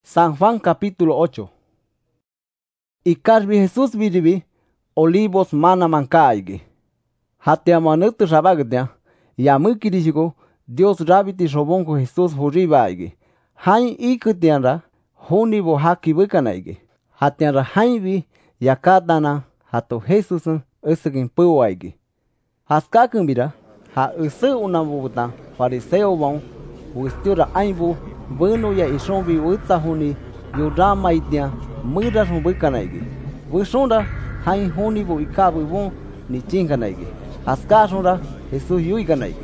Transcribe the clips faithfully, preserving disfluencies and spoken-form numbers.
San Juan capítulo ocho. Y carbi Jesús viribi olivos mana mancaigi. Hatia manutu rabagdia. Ya mukirijigo Dios rabiti robongo Jesús huribaigi. Hain ikutianra hunibo haki bukanaigi. Hatianra hainbi yakadana hato Jesús usugin puwaigi. Haskakumbira ha usu unabuta fariseo bon wistura aibu bueno ya isombi utsahuni yurama itia mura rumbukanaigi. Wisonda hain hunibo ikabu bon ni chinganaigi. Haskasonda Jesús yuiganaigi.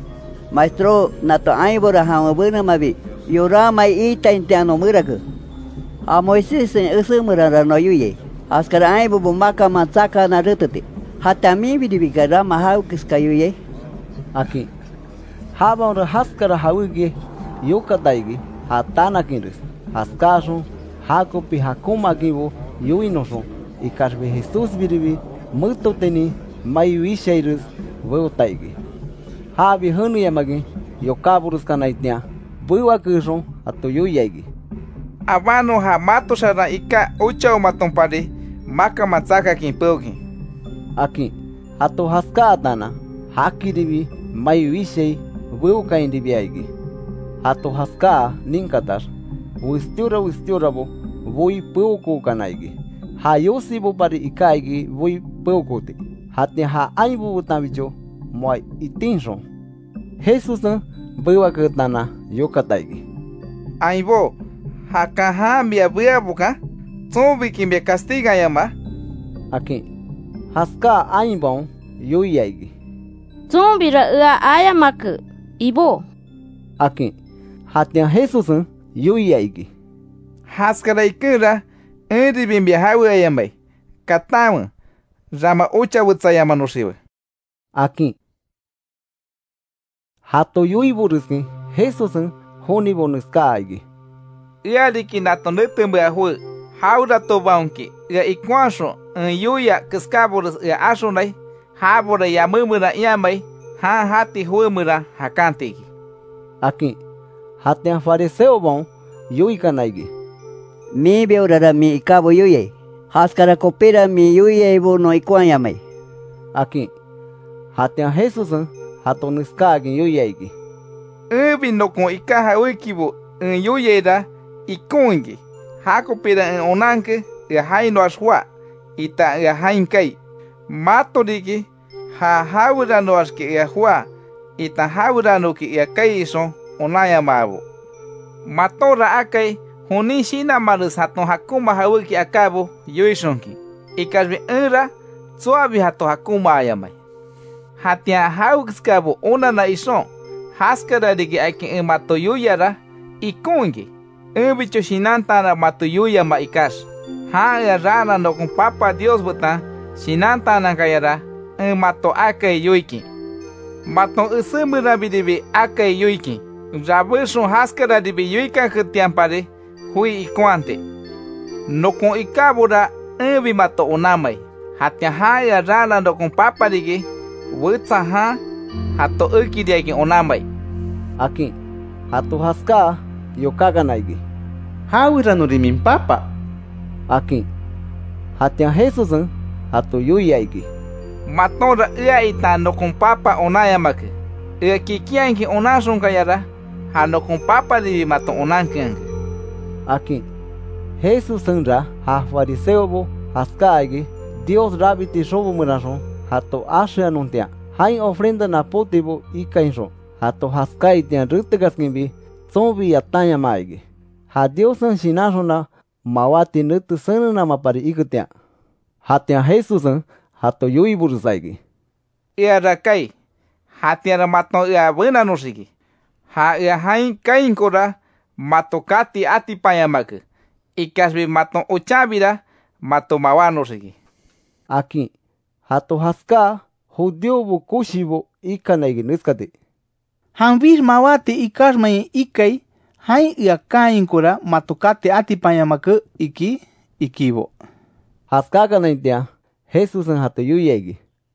Maestro nato aibora hama buna mabi yurama ita intiano muraku. A Moisés en usumura no yuye. Askara aibu bumaka matsaka na rutute. Hata mi bidibigara mahau kiskayuye. Aki habonra haskara haugi yukadaigi hatana kinris. Haskason hakopi hakuma gibo yuinoson. Y carbe Jesús biribi mutoteni mayuisheiris votaigi. Habi hunu yamagi yokaburus kanaitia. Buwa kuson atoyuyaigi. Abano ha mato shara ika ucha umatompari maka matsaka kimpogi. Aki hato haska atana hakiribi mayuishei buka indibiaigi. Hato haska ninkatar wistura wisturabo vui puko kanaigi. Hayosi bo pari ikaigi vui pukote. Hati ha aibu utabicho moi itinson. Jesus buwa kutana yokataigi. Aibo hakaha mbia buya buka zombi kimbia castiga yama. Aki haska aimbon yuyaigi. Zombi ra ua ayamaku ibo. Aki hatia Jesus yuyaigi. Haskara ikura eri bimbia hawa yamai katawa rama ucha wutsa yama no shiwe. Aki hato yuiburuski Jesus honi bonuskaigi. Iariki nato nutumba hu haura to baunki ya ikwaso yuya kiskaburus ya asunai habura ya mumura yamai ha hati huumura hakantigi. Aki hatia fariseo bon yuikanaigi. Mi beurara mi ikabo yuye. Haskara kopira mi yuye bo no ikwanyamai. Aki hatia Jesus hato nuskagi yuyaigi. Ubi no kon ikaha uikibo yuye da ikungi hakopira en onanke ya haino aswa ita ya hainkai matoriki ha haura no aske ya hua ita haura no ki ya kaiso onaya mabo matora akai honi shina marus hato hakuma hawiki akabo yoisonki ikasbe era tsuabi hato hakuma ayamai hatia hauskabo ona na ison haskara digi akin mato yuyara ikungi Ubicho shinantana matuyuya maikas. Ha ya rana no con papa Dios buta. Shinantana kayara. Un mato ake yuiki. Mato usumura bidibi ake yuiki. Rabusun haskara dibi yuika kutiampare. Hui ikuante. No con ikabura. Ubi mato unamai. Hatia ha ya rana no con papa digi. Wutsa ha. Hato uki diaki unamai. Aki hato haska yokaganaigi. Haura no rimin papa. Aki hatia Jesus hato yuyaigi. Matonra ia ita no con papa onayamake. Ia kikianki onasun kayara. Ha no con papa di mato onankianki. Aki Jesus ra ha fariseo bo haskaigi. Dios rabiti shobo murason hato ashe anuntia. Hain ofrenda na potibo ikainson. Hato haskai tian rutegaskimbi. Zombi atanya maigi. Ha Dios shinasona mawati nutu sanana mapari ikutia. Hatia Jesus hato yuiburusaigi. Ia rakai. Hatia mato ia buena nosigi. Ha ia hain kain kora mato kati ati payamaku. Ikasbi mato uchabira mato mawanosigi. Aki hato haska judiobu kushibo ikanaigi nuskate. Hanbir mawati ikasmai ikai hai ia kain kora matokate atipayamaku iki ikibo. Haskaka naitia Jesus hato yuyaigi.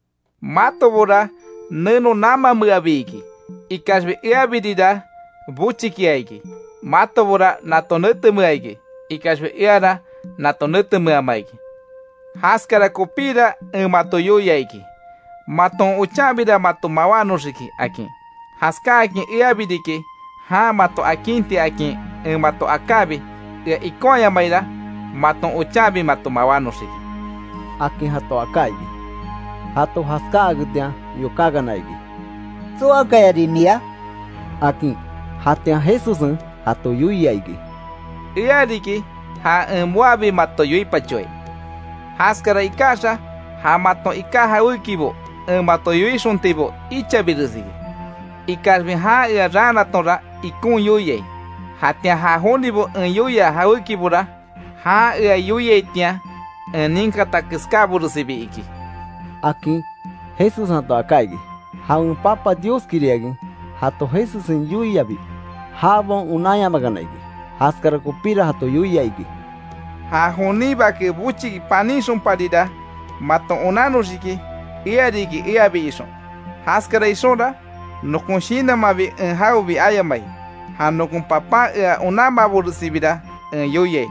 Matobora neno nama muabiki. Ikasbe iabidida buchikiaigi. matobora nato nötümüaigi, ikashbe iara nato nötümüamaigi. Haskara kopira en mato yoyaigi. Maton uchabira mato mawanosiki aki. Haska aki iabidiki, ha mato akinti aki en mato akabi, ia ikoya maira, maton uchabi mato mawanosiki. Aki hato akaigi. Hato haska agutia yokaganaigi. So akayarinia. Aki hatia Jesusen hato yuyaigi. Iadiki ha en muabi mato yuipachoy. Haskara ikasha ha mato ikaha ukibo en mato yuishuntibo ichabirusigi. Ikasbi ha ia rana tora ikun yuyei. Hatia ha honibo en yuya ha ukibura ha ia yuyei tia en ninkata kiskaburusibi iki. Aki Jesus hato akaigi. Ha un papa Dios kiriagi. Hato Jesus en yuyabi. Ha bon unaya maganaigi. Haskara kopira hato yuyaigi. Ha honiba ke buchi panishon parida mato onanosiki iariki iabi ison. Haskara isonda no konshina mabi en haubi ayamai. Ha no kon papa ia onama burusibida en yoye.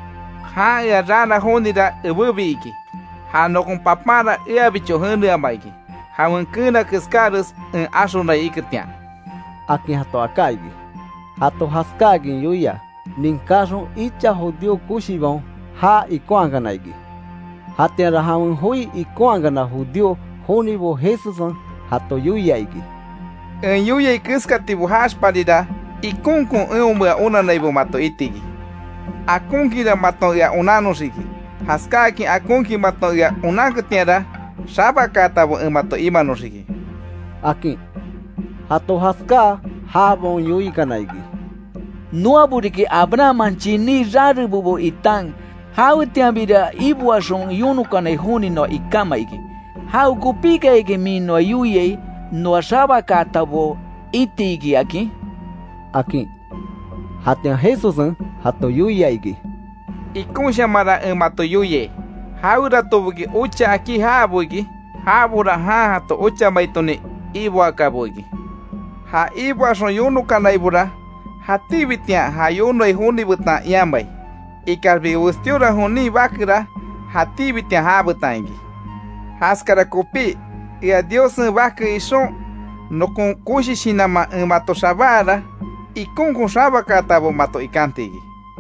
Ha ia rana honida ebubi iki. Ha no kon papara iabi chohende amaiki. Ha wankuna kiskarus en asona iketian. Aki hato akaigi. Hato haskagi yuya. Ninkaron icha jodio kushibon ha ikuanganaigi. Hatia haun hui ikuangana judio honibo Jesusan hato yuyaigi. En yuyai kiskatibu hash parida ikunkun eumua unanaibo mato itigi. Akunkira mato ya unanosiki. Haskaki akunki mato ya unaketiara shabakatabo en mato imanosiki. Aki hato haska habon yuikanaigi. Nuaburiki Abraham chini rari bubo itang. Hau tiambira ibua son yunukana huni no ikamaigi. Hau kupika igi mi no yuye no shabakatabo itigi aki. Aki hatia Jesusen hato yuyaigi. Ikun shamara en mato yuye. Hau ratobuki ucha aki habuigi. Habura ha hato ucha maitoni ibua kabuigi. Ha ibua son yunukana ibura. Hatibitia hayuno ihuni buta yambai. Ikarbi ustiura huni bakira hatibitia habutaingi. Haskara kopi ia Dios bakri ison no kon kushishinama mato shabara ikun kun shabakatabo mato ikantigi.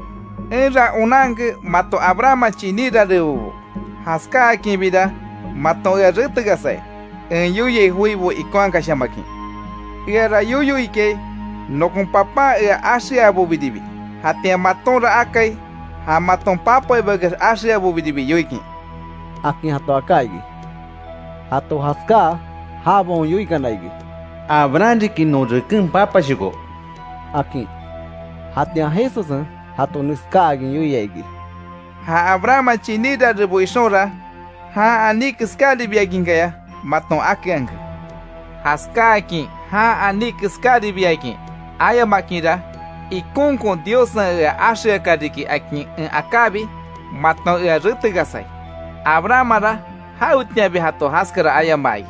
Enra unange mato Abraham chinira reubo. Haska akibida mato ia ritugasai. En yuye huibo ikuanka shamaki. Ia yuyu ike no con papá ia asia bubidibi. Hatia matonra akai ha maton papa ibagas asia bubidibi yoiki. Aki hato akaigi. Hato haska habon yuikanaigi. Abrandi ki no rekin papa shigo. Aki hatia Jesusen hato niskagi yuyaigi. Ha Abraham chinida rebo isora ha anik skali biagingaya maton akiang. Haska aki ha anik skali biagi. Aya makira ikun con Dios na ashe kadiki aki en akabi matno ia rutigasai. Abrahamara hautnya bihato haskara aya mai.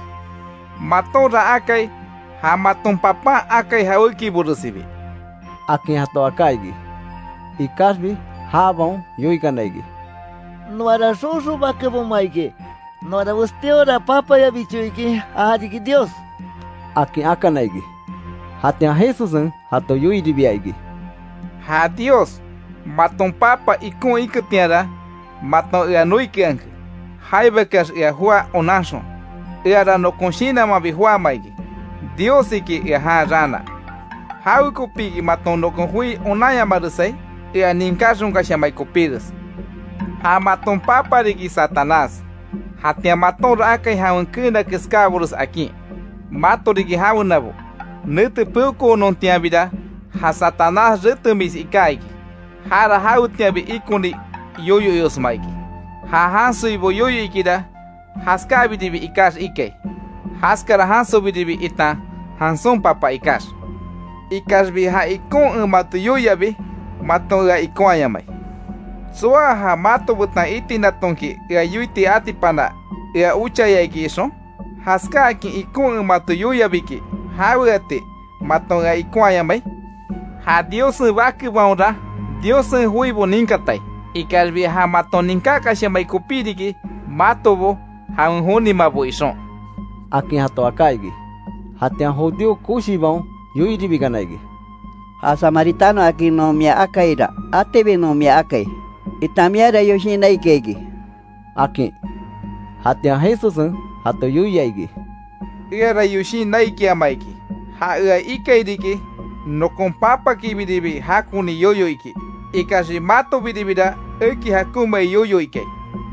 Matora akai ha maton papa akai hauki burusibi. Aki hato akaigi. Ikasbi habon yuikanaigi. Nuara susu bakebo maike. Nuara usteora papa ya bichuiki ahadiki Dios. Aki akanaigi. Hatia Jesusen hato yuidibiaigi. Ha Dios maton papa ikun iketiara maton ia nuikiang. Haibekas ia hua onason. Ia no konshina mabi hua maigi. Dios iki ia ha rana. Hau kopigi maton no konhui onaya marusai ia ninkasun kashamai kopidas. Ha maton papa rigi Satanás. Hatia maton rakai haun kina kiskaburus aki. Mato rigi haun nabo. Nete pouco non tiabida ha Satanás retumis ikaigi. Hara hau tiabi ikuni yoyo yosmaigi. Ha hansu ibo yoyo ikida haskabi dibi ikash ike. Haskara hansu bidibi ita hanson papa ikash. Ikash bi ha ikon matu yoyabi mato ga ikon ayamai. Soa ha mato butan iti natonki ya yuiti atipana ya ucha ya ikison. Haska ki ikon matu yoyabiki. Hawati matonga ikuayamai. ha Dios vaki baura Dios huibo ninkatai ikasbi ha maton ninkaka shamai kupiriki matobo ha unhuni mabo ison Akin hato akaigi hatian jodio kushibon yuiri biganaigi A samaritano aquí no mia akaira atebe no mia akai itamiara yoshinai kegi Akin hatian Jesus hato yuyaigi Era yushi naiki amaiki ha ua ikairiki no kompapa ki bidibi hakuni yoyoiki ikasi mato bidibida eki hakuma yoyoike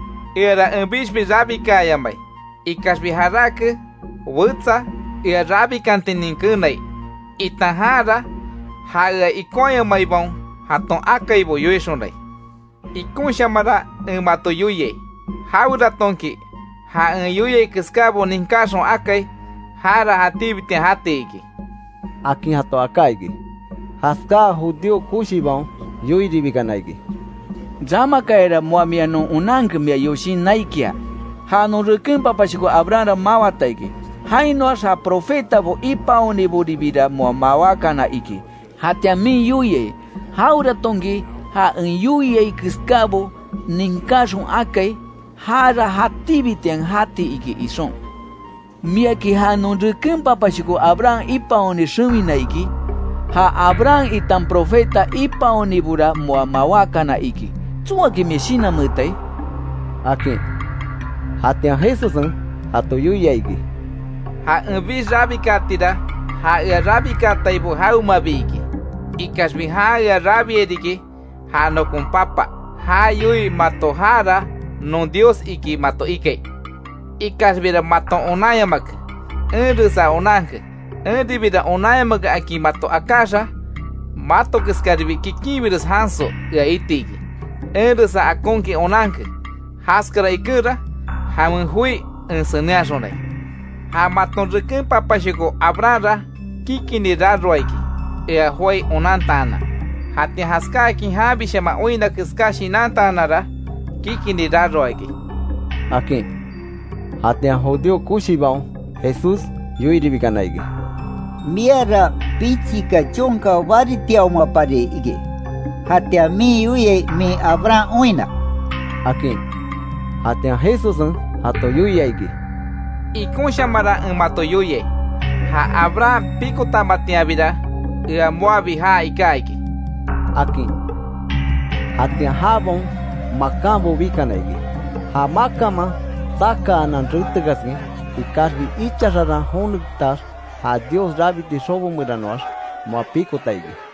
Era ambisbi rabika yamai ikasbi harake wutsa ia rabi kantininkunai itahara ha ua ikoya maibon haton akaibo yoisonai ikun shamara mato yuye haura tonki ha yuye kiskabo ninkason akai hara hatibite hateiki Akin hato akaigi haska judio kushibon yuiri biganaigi Jama kaera muamiano unang mia yoshin naikia ha no rekin papashiko Abraham mawataiki haino sa profeta bo ipaoni bodibida mo mawakana iki hatia mi yuye haura tongi ha en yuye kiskabo ninkashon akai hara hatibiten hati iki ison Mia ki ha no rekin papashiko Abraham ipaoni shumina iki ha Abraham itan profeta ipaoni bura mo mawakana iki Tua ki meshina mutai Akin hatian Jesus hato yuyaigi ha envi rabika tira ha ia rabika taibo hauma biki ikasbi ha ia rabi ediki ha no kumpapa ha yui mato hara no Dios iki mato ike ikasbi da mato onayamak enrusa onanke endibida onayamak aki mato akasha mato kiskaribi kikibiris hanso ia itiki enrusa akonki onanke haskara ikura hamun hui enseneasonai ha maton rekin papashiko abrara kikini raroiki ea huai onantana hati haskaki habi shema oina kiskashi nantanara kikini raroiki Akin hatian jodio kushibon Jesus yuiri biganaigi Miara pichika chonka wari tiauma pare ige hatia mi yuye mi Abraham oina Akin hatian Jesus hato yuyaigi ikun shamara en mato yuye ha Abraham pico tamatia vida ea moabi ha ikaiki Akin hatian habon makambo bikanaigi ha makama saka anan rutgasgi ikasbi ichararan honuktas ha Dios rabiti sobo muranoas mo pico taigi